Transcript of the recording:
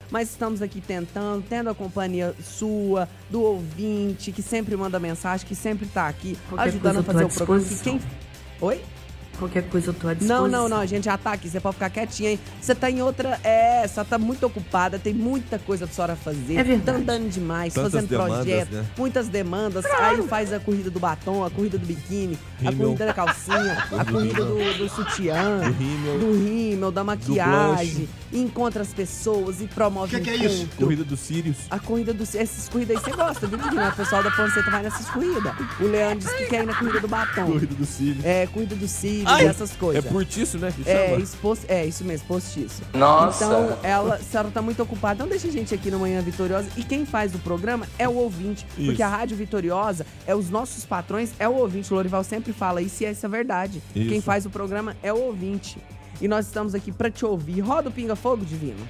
mas estamos aqui tentando, tendo a companhia sua, do ouvinte, que sempre manda mensagem, que sempre tá aqui ajudando a fazer o programa. Oi? Qualquer coisa eu tô à disposição. Não, a gente já tá aqui, você pode ficar quietinha aí. Você tá em outra... você tá muito ocupada, tem muita coisa pra senhora fazer. É verdade. Tá andando demais, Tantas fazendo demandas, projetos, né? muitas demandas. Aí faz a corrida do batom, a corrida do biquíni, a corrida da calcinha, a corrida do sutiã, do rímel, da maquiagem. Encontra as pessoas e promove Que é isso? Corrida dos Sirius. A corrida dos... Essas corridas aí você gosta, viu, Divino? O pessoal da Panceta vai nessas corridas. O Leandro disse que quer ir na corrida do batom. Corrida dos Sirius. Corrida dos cílios, essas coisas. É portiço, né? Que chama? Isso mesmo, postiço. Nossa. Então, a senhora tá muito ocupada. Então, deixa a gente aqui no Manhã Vitoriosa. E quem faz o programa é o ouvinte. Isso. Porque a Rádio Vitoriosa, os nossos patrões, é o ouvinte. O Lorival sempre fala isso e essa é a verdade. Isso. Quem faz o programa é o ouvinte. E nós estamos aqui pra te ouvir. Roda o Pinga Fogo, Divino.